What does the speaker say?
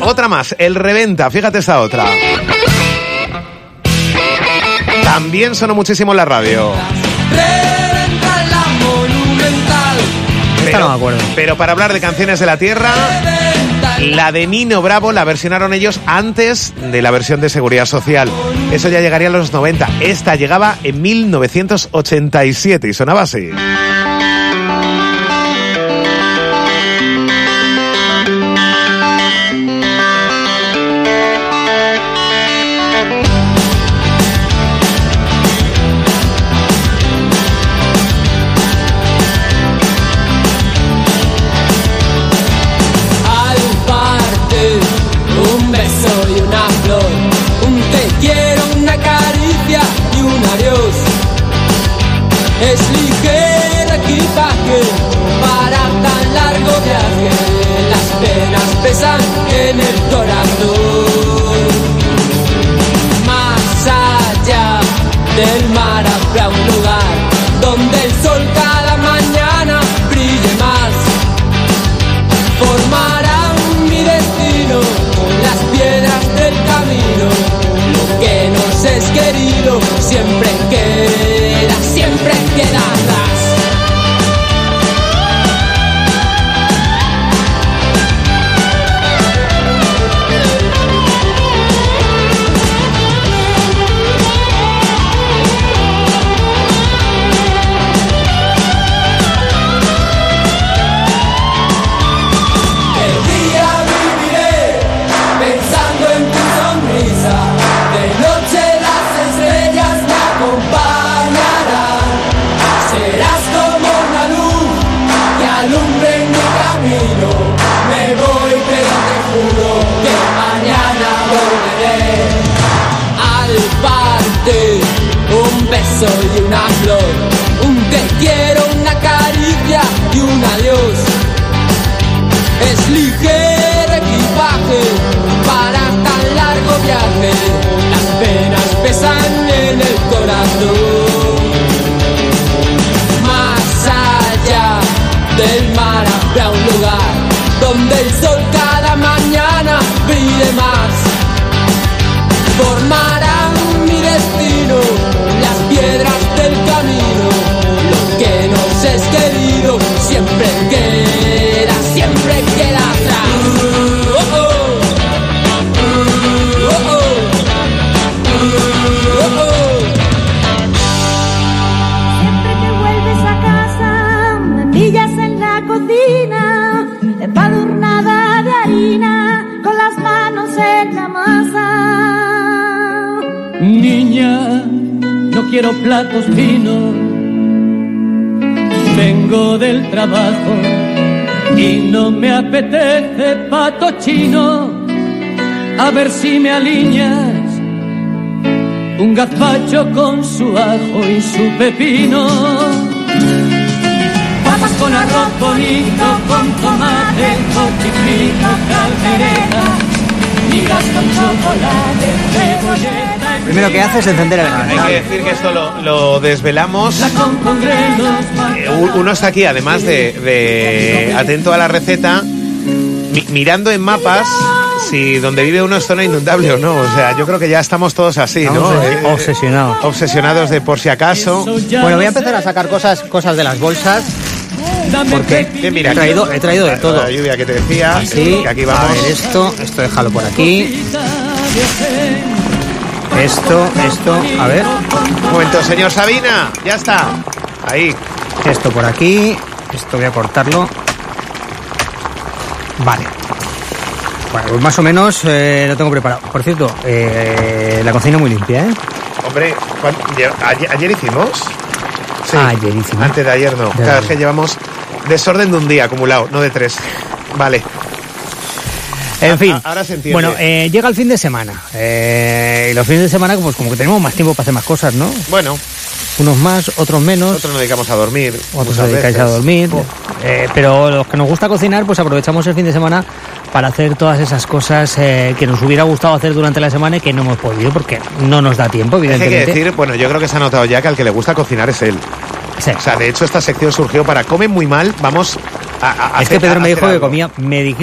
Otra más, el Reventa, fíjate esta otra. También sonó muchísimo en la radio. Reventa la Monumental. Esta no me acuerdo. Pero para hablar de canciones de la tierra, la de Nino Bravo la versionaron ellos antes de la versión de Seguridad Social. Eso ya llegaría a los 90. Esta llegaba en 1987 y sonaba así. Es ligero equipaje para tan largo viaje. Las penas pesan en el corazón. Más allá del mar habrá un lugar donde el sol cada mañana brille más. Formarán mi destino las piedras del camino. Lo que nos es querido siempre queda, siempre queda atrás. Un beso y una flor, un te quiero, una caricia y un adiós. Es ligero equipaje para tan largo viaje. Las penas pesan en el corazón. Más allá del mar habrá un lugar donde el sol cada mañana brille más. Formarán mi destino las piedras del camino. Lo que nos es querido siempre queda, siempre queda atrás. Siempre que vuelves a casa me pillas en la cocina, empadurnada de harina, con las manos en la masa. Niña, no quiero platos finos, vengo del trabajo y no me apetece pato chino. A ver si me alineas un gazpacho con su ajo y su pepino. Papas con arroz bonito, con tomate, con chifrito, caldereta, migas con chocolate, cebolleta. Primero que haces es encender el gas. Hay que decir que esto lo desvelamos. Uno está aquí, además de atento a la receta, mirando en mapas si donde vive uno es zona inundable o no. O sea, yo creo que ya estamos todos así, ¿no? Obsesionados. Obsesionados de por si acaso. Bueno, voy a empezar a sacar cosas de las bolsas. Porque mira, he traído de todo. La lluvia que te decía. Así, que aquí vamos. A ver, esto déjalo por aquí. Esto, a ver. Un momento, señor Sabina, ya está. Ahí. Esto por aquí. Esto voy a cortarlo. Vale. Bueno, pues más o menos lo tengo preparado. Por cierto, la cocina muy limpia, ¿eh? Hombre, ¿ayer hicimos? Sí. Ayer hicimos. Antes de ayer no. Cada vez que llevamos desorden de un día acumulado, no de 3. Vale. En fin, ahora se entiende. Bueno, llega el fin de semana. Y los fines de semana, pues como que tenemos más tiempo para hacer más cosas, ¿no? Bueno. Unos más, otros menos. Nosotros nos dedicamos a dormir. Otros os dedicáis a dormir. Pero los que nos gusta cocinar, pues aprovechamos el fin de semana para hacer todas esas cosas que nos hubiera gustado hacer durante la semana y que no hemos podido porque no nos da tiempo, evidentemente. Hay que decir, bueno, yo creo que se ha notado ya que al que le gusta cocinar es él. Sí. O sea, de hecho esta sección surgió para Comen Muy Mal, vamos a es que Pedro me dijo que comía, me dijiste